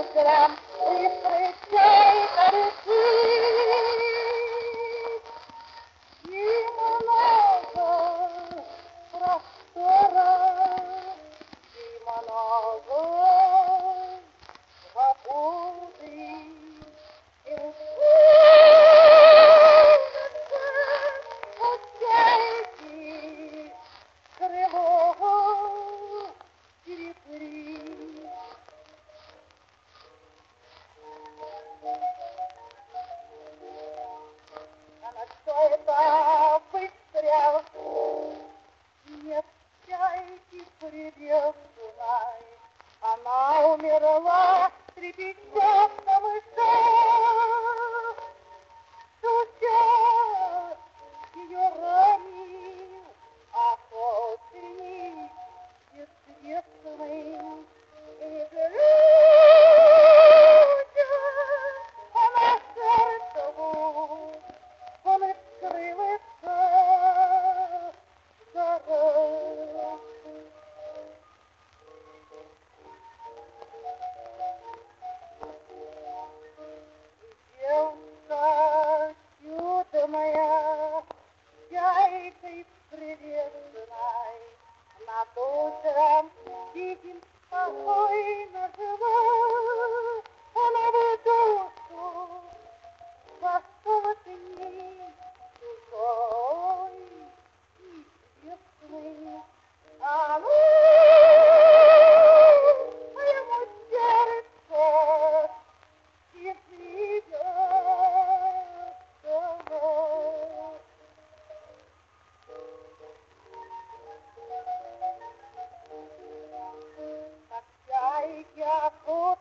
утром из прыщей полетит. И много простора, и много свободы. И пустяйте крыло перепри. Она что это выстрел? Не чайки прелестной, она умерла, трепеща на высах. Стуча ее ранил охотник бессмертный. И глядя на сердцеву, он скрылся за горой. Девка чудо моя, чайкой прелестной, над утром тихим спокойно жила. Она в душу вошла к ней чужой, неизвестный. А ну, моему сердцу и придет домой. Как чайки охотно